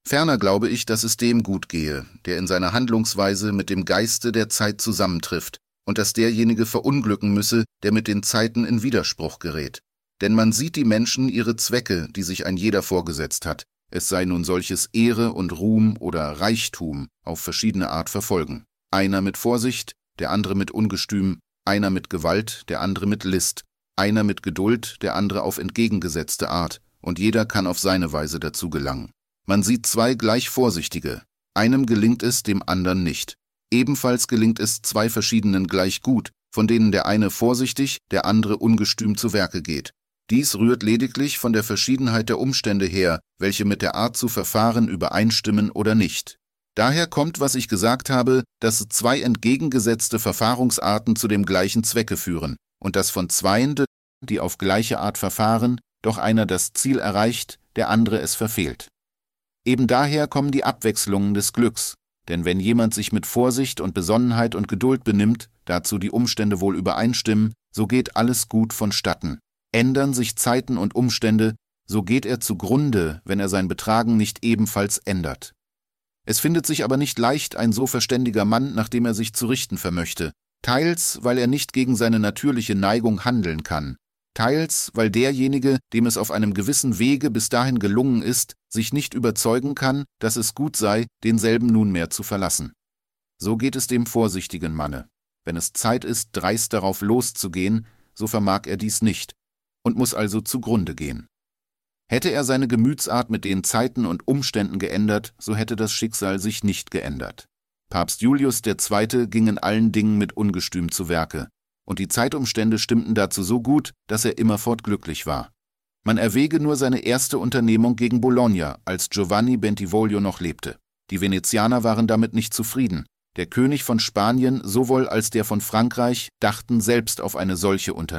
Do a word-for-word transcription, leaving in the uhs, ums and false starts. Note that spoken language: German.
Ferner glaube ich, dass es dem gut gehe, der in seiner Handlungsweise mit dem Geiste der Zeit zusammentrifft, und dass derjenige verunglücken müsse, der mit den Zeiten in Widerspruch gerät. Denn man sieht die Menschen ihre Zwecke, die sich ein jeder vorgesetzt hat, es sei nun solches Ehre und Ruhm oder Reichtum, auf verschiedene Art verfolgen. Einer mit Vorsicht, der andere mit Ungestüm, einer mit Gewalt, der andere mit List, einer mit Geduld, der andere auf entgegengesetzte Art, und jeder kann auf seine Weise dazu gelangen. Man sieht zwei gleich Vorsichtige, einem gelingt es, dem anderen nicht. Ebenfalls gelingt es zwei verschiedenen gleich gut, von denen der eine vorsichtig, der andere ungestüm zu Werke geht. Dies rührt lediglich von der Verschiedenheit der Umstände her, welche mit der Art zu verfahren übereinstimmen oder nicht. Daher kommt, was ich gesagt habe, dass zwei entgegengesetzte Verfahrungsarten zu dem gleichen Zwecke führen, und dass von zweien, die auf gleiche Art verfahren, doch einer das Ziel erreicht, der andere es verfehlt. Eben daher kommen die Abwechslungen des Glücks, denn wenn jemand sich mit Vorsicht und Besonnenheit und Geduld benimmt, dazu die Umstände wohl übereinstimmen, so geht alles gut vonstatten. Ändern sich Zeiten und Umstände, so geht er zugrunde, wenn er sein Betragen nicht ebenfalls ändert. Es findet sich aber nicht leicht ein so verständiger Mann, nach dem er sich zu richten vermöchte, teils, weil er nicht gegen seine natürliche Neigung handeln kann, teils, weil derjenige, dem es auf einem gewissen Wege bis dahin gelungen ist, sich nicht überzeugen kann, dass es gut sei, denselben nunmehr zu verlassen. So geht es dem vorsichtigen Manne. Wenn es Zeit ist, dreist darauf loszugehen, so vermag er dies nicht und muss also zugrunde gehen. Hätte er seine Gemütsart mit den Zeiten und Umständen geändert, so hätte das Schicksal sich nicht geändert. Papst Julius der Zweite ging in allen Dingen mit Ungestüm zu Werke, und die Zeitumstände stimmten dazu so gut, dass er immerfort glücklich war. Man erwäge nur seine erste Unternehmung gegen Bologna, als Giovanni Bentivoglio noch lebte. Die Venezianer waren damit nicht zufrieden. Der König von Spanien sowohl als der von Frankreich dachten selbst auf eine solche Unternehmung.